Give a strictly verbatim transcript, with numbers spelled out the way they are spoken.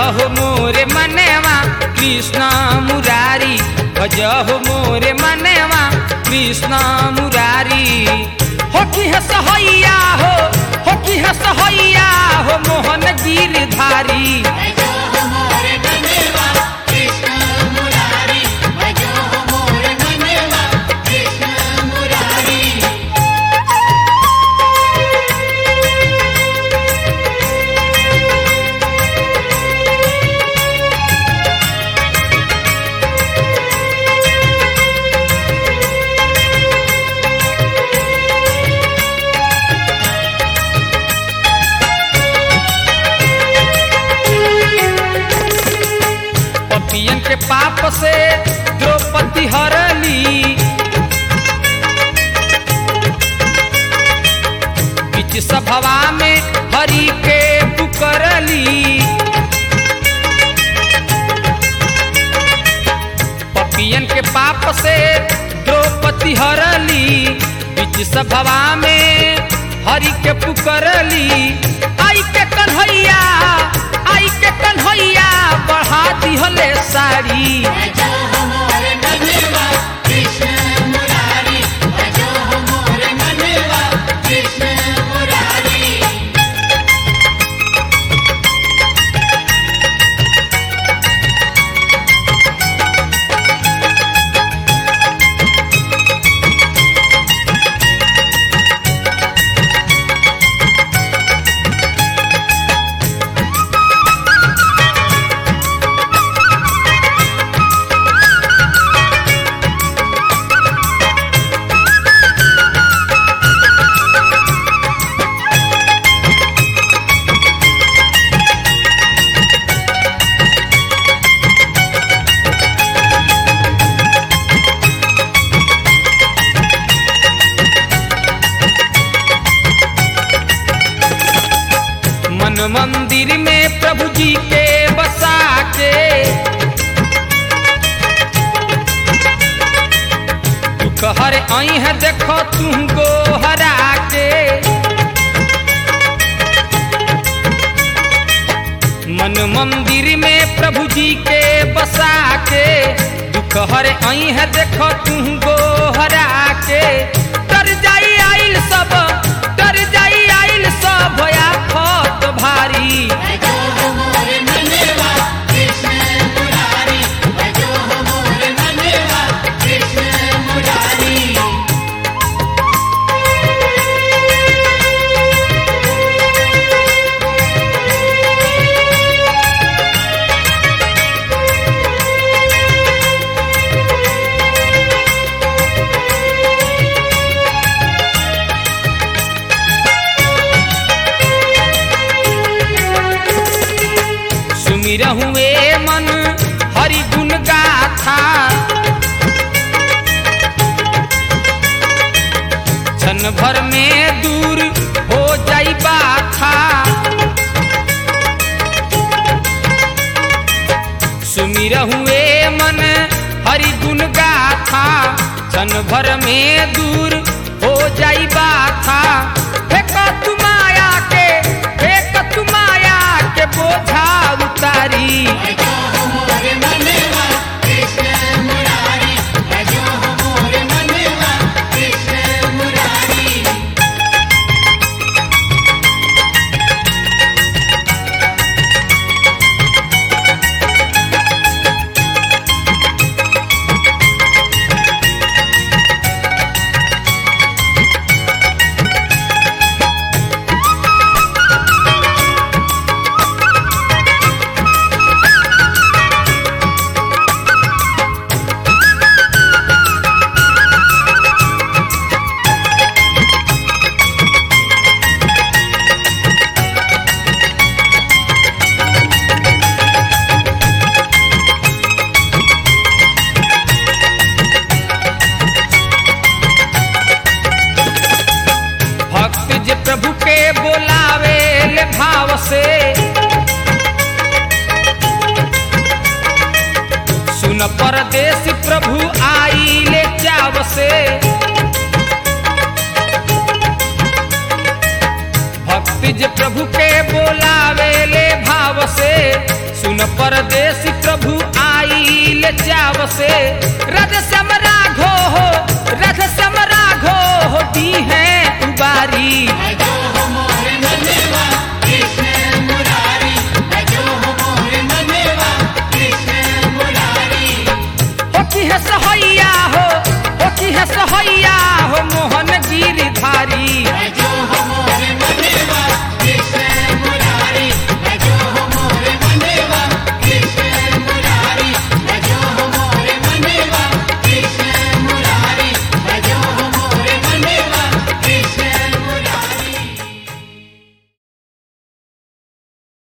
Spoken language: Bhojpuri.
भजहो मोरे मनवा कृष्ण मुरारी, भजहो मोरे मनवा कृष्ण मुरारी। हो की है सहैया हो, हो की है सहैया हो मोहन गिरधारी। पपियन के पाप से द्रौपदी हरली, बीच सभवा में हरि के पुकरली। पपियन के पाप से द्रौपदी हरली, बीच सभवा में हरि के पुकरली। आई के कन्हैया, आई के कन्हैया बढ़ा दिहले साड़ी। मन मंदिर में प्रभु जी के बसा के, दुख हर आई है देखो तुमको हरा के। मन मंदिर में प्रभु जी के बसा के, दुख हर आई है देखो तुमको हरा के। डर जाई आइल सब, डर जाई आइल सब आफत भारी। सुमिरहुए मन हरि गुण गाथा, क्षण भर में दूर हो जाई बाथा। सुमिरहुए मन हरि गुण गाथा, क्षण भर में दूर हो जाई बाथा। फेंक तू माया के, फेंक तू माया के बोझा उतारी। प्रभु के बोलावे ले भाव से, सुन परदेसी प्रभु आई ले चाव से। भक्ति जे प्रभु के बोलावे ले भाव भाव से सुन परदेसी प्रभु आइल चाव से राधे श्याम राघो हो राधे श्याम राघो हो दी है उबारी हो की है सहैया हो हो की है सहैया हो मोहन गिरिधारी